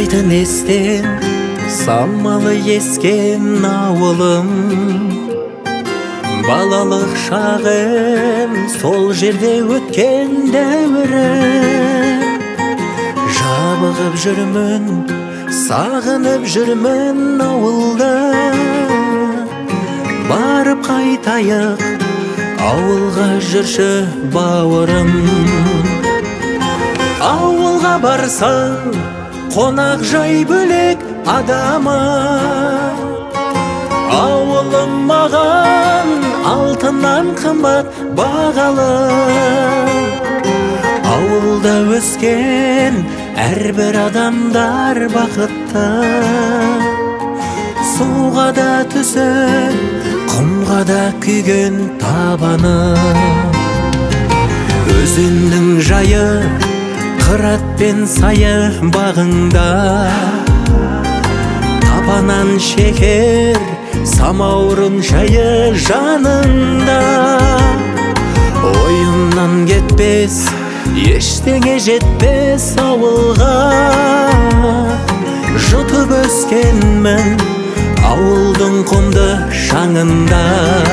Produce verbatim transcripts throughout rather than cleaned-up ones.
Сұрайтын естен самалы ескен ауылым, балалық шағым сол жерде өткен дәуірім. Жабығып жүрмін, сағынып жүрмін ауылда. Барып қайтайық, ауылға жүрші бауырым. Ауылға барсаң, қонақ жай бөлек адама. Ауылым маған алтыннан қымбат бағалы. Ауылда өскен әрбір адамдар бақытты. Суға да түсіп, құмға да күйген табаны. Өзеннің жайы, қырат пен сайы бағыңда. Табанан шекер, самаурын шайы жанында. Ойымнан кетпес, ештеңе жетпес ауылға. Жұтып өскенмін ауылдың құнды шаңында.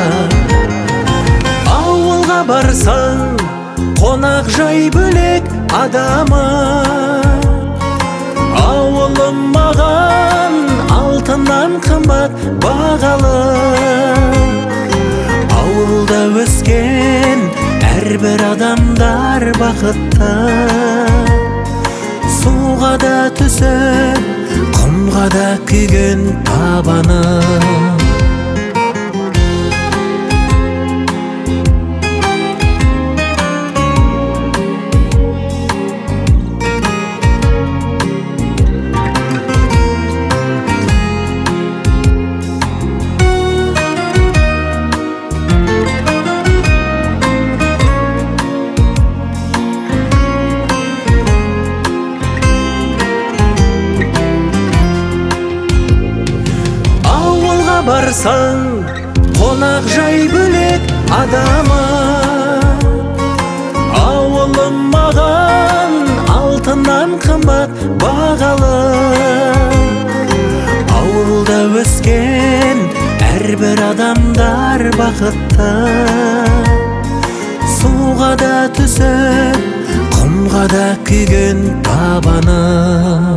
Ауылға барсаң, қонақ жай бөлек адама. Ауылым маған алтыннан қымбат бағалы. Ауылда өскен әрбір адамдар бақытты. Суға да түсіп, құмға да күйген табаны. Барсаң, қонақ жай бөлек адама. Ауылым маған алтыннан қымбат бағалы. Ауылда өскен әрбір адамдар бақытты. Суға да түсіп, құмға да күйген табаны.